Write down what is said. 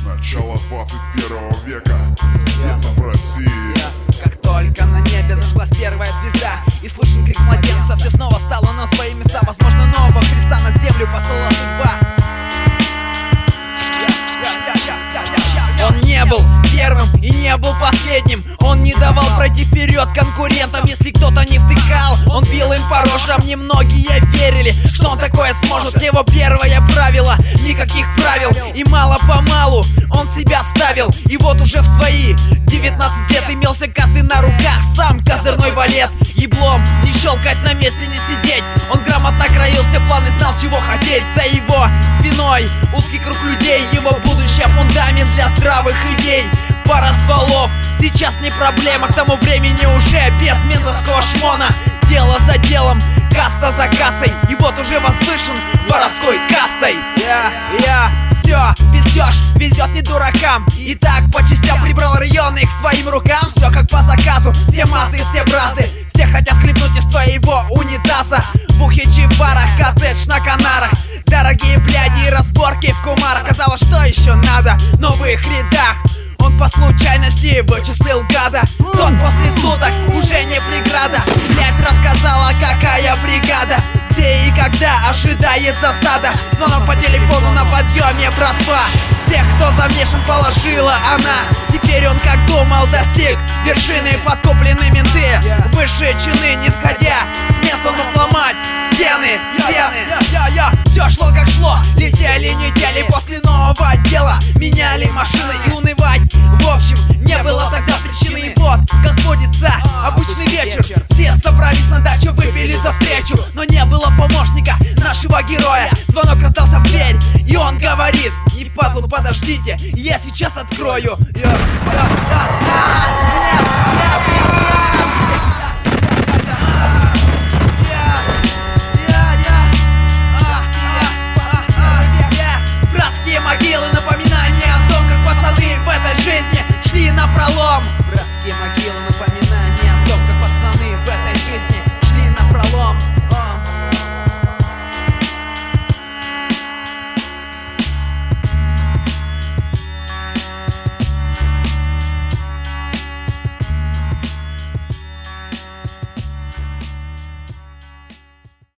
Начало 21 века, где-то в России. Как только на небе зажглась первая звезда и слышен крик младенца, все снова стало на свои места. Возможно, нового Христа на землю послала судьба. Он не был первым и не был последним. Он не давал пройти вперед конкурентам. Если кто-то не втыкал, он бил им по рожам. Немногие верили, что он такое сможет. Его первое правило — никаких правил. И мало-помалу он себя ставил. И вот уже в свои 19 лет имелся каждый на руках сам козырной валет. Еблом не щелкать, на месте не сидеть. Он грамотно кроил все планы, знал, чего хотеть. За его спиной узкий круг людей. Его будущее — фундамент для здравых идей. Пара стволов, сейчас не проблема. К тому времени уже без ментовского шмона. Дело за делом, касса за кассой. И вот уже возвышен воровской кастой. Все, везешь, везет не дуракам. И так по частям прибрал районы к своим рукам. Все как по заказу, все массы и все бразы. Все хотят хлебнуть из твоего унитаза. Бухичи в барах, коттедж на Канарах. Дорогие бляди и разборки в кумарах. Казалось, что еще надо, но в их рядах он по случайности вычислил гада. Тот после суток уже не преграда. Блядь, рассказала, какая бригада, где и когда ожидает засада. Звонок по телефону на подъеме, братва. Всех, кто замешан, положила она. Теперь он, как думал, достиг вершины. Подкуплены менты, высшие чины, не сходя с места, но ломать стены. Все шло как шло, летели недели после нового дела. Меняли машины и унывать в общем не было тогда причины. И вот, как водится, обычный вечер. Все собрались на даче, выпили за встречу. Но не было помощника нашего героя. Звонок раздался в дверь, и он говорит: не падлу, подождите, я сейчас открою.